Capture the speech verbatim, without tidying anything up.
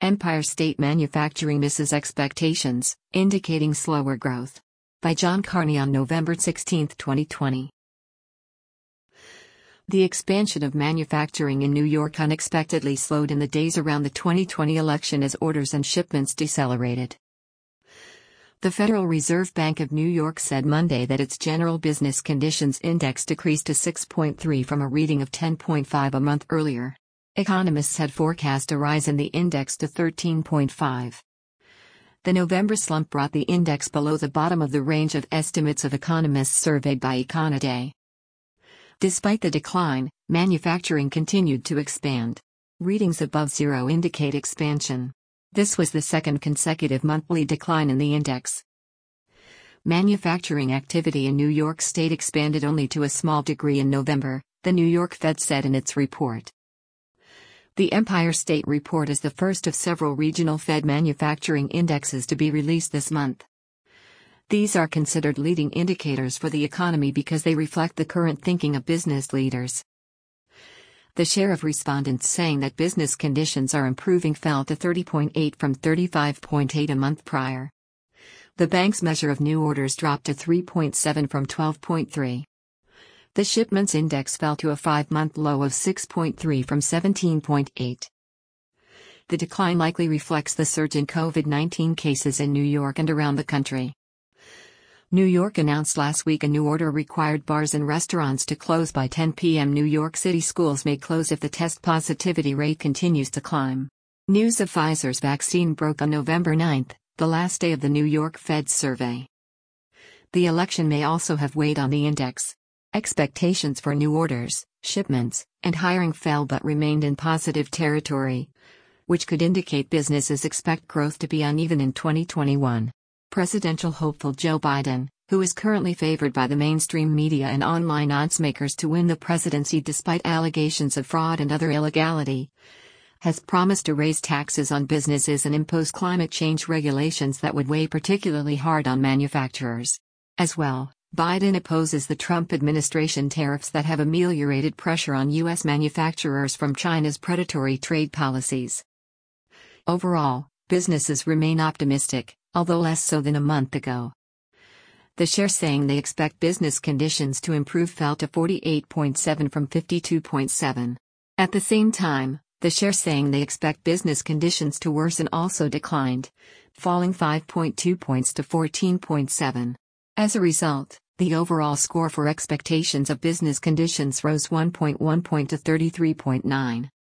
Empire State Manufacturing Misses Expectations, Indicating Slower Growth. By John Carney on November sixteenth, twenty twenty. The expansion of manufacturing in New York unexpectedly slowed in the days around the twenty twenty election as orders and shipments decelerated. The Federal Reserve Bank of New York said Monday that its General Business Conditions Index decreased to six point three from a reading of ten point five a month earlier. Economists had forecast a rise in the index to thirteen point five. The November slump brought the index below the bottom of the range of estimates of economists surveyed by Econoday. Despite the decline, manufacturing continued to expand. Readings above zero indicate expansion. This was the second consecutive monthly decline in the index. Manufacturing activity in New York State expanded only to a small degree in November, the New York Fed said in its report. The Empire State Report is the first of several regional Fed manufacturing indexes to be released this month. These are considered leading indicators for the economy because they reflect the current thinking of business leaders. The share of respondents saying that business conditions are improving fell to thirty point eight from thirty-five point eight a month prior. The bank's measure of new orders dropped to three point seven from twelve point three. The shipments index fell to a five-month low of six point three from seventeen point eight. The decline likely reflects the surge in COVID nineteen cases in New York and around the country. New York announced last week a new order required bars and restaurants to close by ten p m New York City schools may close if the test positivity rate continues to climb. News of Pfizer's vaccine broke on November ninth, the last day of the New York Fed's survey. The election may also have weighed on the index. Expectations for new orders, shipments, and hiring fell but remained in positive territory, which could indicate businesses expect growth to be uneven in twenty twenty-one. Presidential hopeful Joe Biden, who is currently favored by the mainstream media and online oddsmakers to win the presidency despite allegations of fraud and other illegality, has promised to raise taxes on businesses and impose climate change regulations that would weigh particularly hard on manufacturers. As well, Biden opposes the Trump administration tariffs that have ameliorated pressure on U S manufacturers from China's predatory trade policies. Overall, businesses remain optimistic, although less so than a month ago. The share saying they expect business conditions to improve fell to forty-eight point seven from fifty-two point seven. At the same time, the share saying they expect business conditions to worsen also declined, falling five point two points to fourteen point seven. As a result, the overall score for expectations of business conditions rose one point one point to thirty-three point nine.